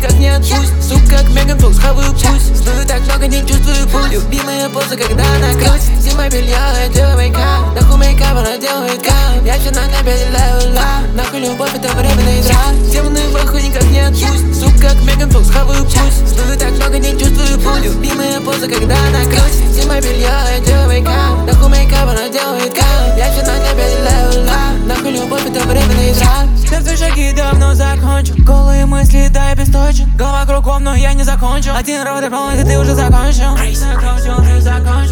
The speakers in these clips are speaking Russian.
никак не отпусть. Сука, как Меган Фокс, хаваю пусть. Сную так много, не чувствую пульс. Любимая поза, когда она грудь. Зима белья, я делаю мейкап. Нахуй мейкап, она делает кап. Я все на небе делаю ла. Нахуй любовь, это временный драк. Демоны в охуе никак не отпусть. Сука, как Меган Фокс, хаваю пусть. Сную так много, не чувствую пульс. Любимая поза, когда она грудь. Зима белья, я делаю мейкап. Нахуй мейкап, она делает кап. Я все на небе делаю ла. Нахуй любовь, это временный драк. Все свои шаги давно закончил. Голые мысли, да, я бесточен. Голова кругом, но я не закончил. Один рот и полный, ты уже закончил. Закончил, ты закончил.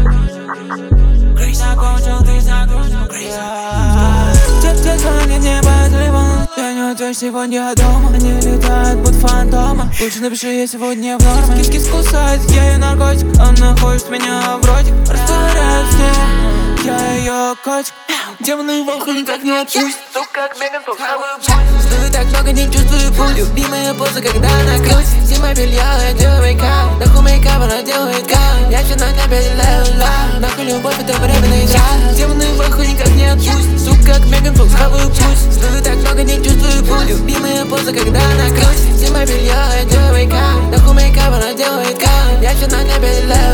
Закончил, ты закончил. Те звонят не по телефону. Я не отвечу, сегодня я дома. Они летают, будто фантомы. Лучше напиши, я сегодня в норме. Кис-кис кусает, я ее наркотик. Она хочет меня в ротик. Растворяюсь с ней, я ее котик. Демоны в охуе никак не отпусть. Сука, как Меган Фокс, хаваю пульс. Сную так много, не чувствую пульс. Любимая поза, когда она грудь. Зима белья, я делаю мейкап. Нахуй мейкап, она делает кап. Я все на небе делаю ла. Нахуй любовь, это временный драк. Демоны в охуе никак не отпусть. Сука, как Меган Фокс, хаваю пульс. Сную так много, не чувствую пульс. Любимая поза, когда она грудь. Зима белья, я делаю мейкап. Нахуй мейкап, она делает кап. Я все на небе делаю